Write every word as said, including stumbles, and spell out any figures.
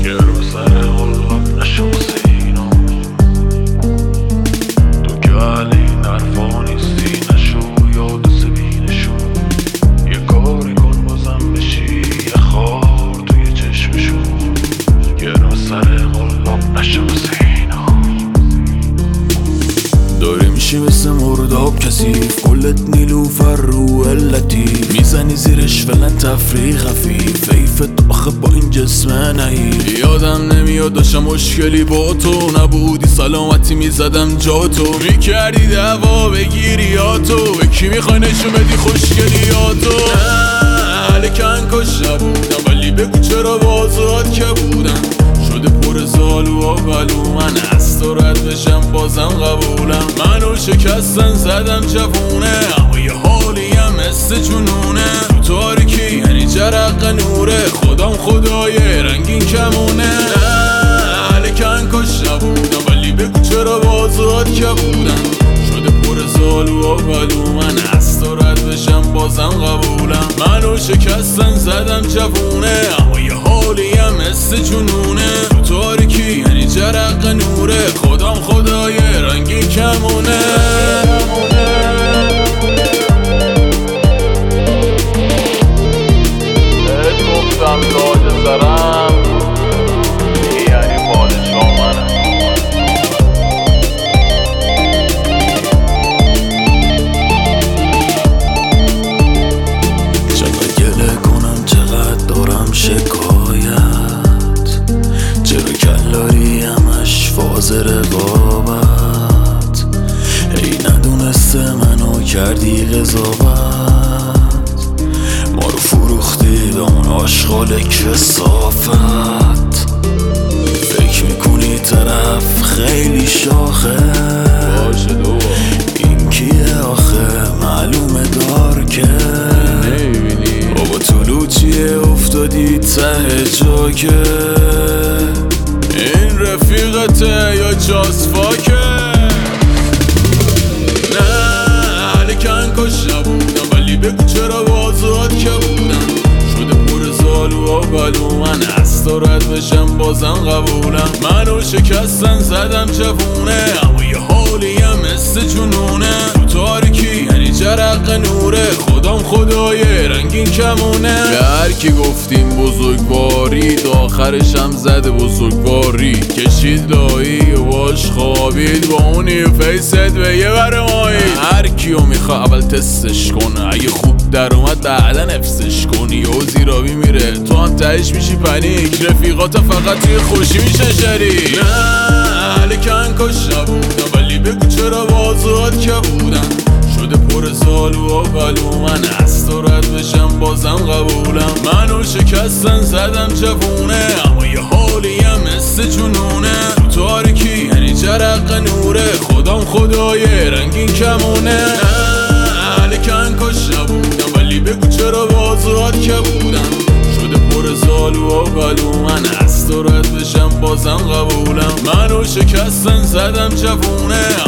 یه رو سر قلاب نشو سینا تو که علی نرفا نیستی نشو یاد سبینشو یه کاری کن بازم بشی یه خار توی چشمشو یه رو سر قلاب نشو سینا داری میشی مثل مرداب کثیف کلت نیلوفر رو علتی میزنی زیرش فلن تفریح خفیف حیفت آخه با این جسم نهی یادم نمیاد داشتم مشکلی با تو نبودی سلامتی میزدم جا تو میکردی دعوا بگیری یا تو به کی میخوای نشون بدی خوشگلیاتو نه لکن کش نبودم ولی بگو چرا بازات که بودم شده پر زالو و بلو من از تو رد بشم بازم قبولم منو شکستن زدم جوونه اما یه حالیم مثل جنونه تو تاریکی یعنی جرق نوره خدام خدای رنگین کمونه نه لکن کش نبودم ولی بگو چرا بازات که بودم شده پر زالو و بلو من از تو رد بشم بازم قبولم منو شکستن زدم جوونه اما یه حالیم مثل جنونه تو تاریکی یعنی جرق نوره خدام خدای رنگی کمونه بهت گفتم تاج سرم یعنی پادشاه منم چقدر گله کنم چقدر دارم شکایت چرا کلایی همش فاز رقابت ای ندونسته منو کردی قضاوت ما رو فروختی به اون آشغال کثافت فکر میکنی طرف خیلی شاخه این کیه آخه معلومه دار که بابا طلوچیه افتادی ته جاکه این رفیقته یا جاسفاکه نه لکن کش نبودم ولی بگو چرا بازات که بودم شده پر زالو و بلو من از تو رد بشم بازم قبولم منو شکستن زدم جوونه اما یه حالیم مثل جنونه تو تاریکی یعنی جرق نوره خدام خدای رنگین کمونه به هر کی گفتیم بزرگواری تا آخرش هم زده بزرگواری کشید لایی و باش خوابید با اونی و فیست به یه برمایی هر کیو میخوا اول تستش کنه اگه خوب در اومد بعدا نفسش کنی و زیرابی میره تو هم تهش میشی پنیک رفیقاتا فقط توی خوشی میشن شریک نه لکن کش نبودم ولی بگو چرا بازات که بودم شده پر زالو و بلو من از تو رد بشم بازم قبولم منو شکستن زدم جوونه اما یه حالیم مثل جنونه تو تاریکی یعنی جرق نوره خدام خدای رنگین کمونه نه لکن کش نبودم ولی بگو چرا بازات که بودم شده پر زالو و بلو من از تو رد بشم بازم قبولم منو شکستن زدم جوونه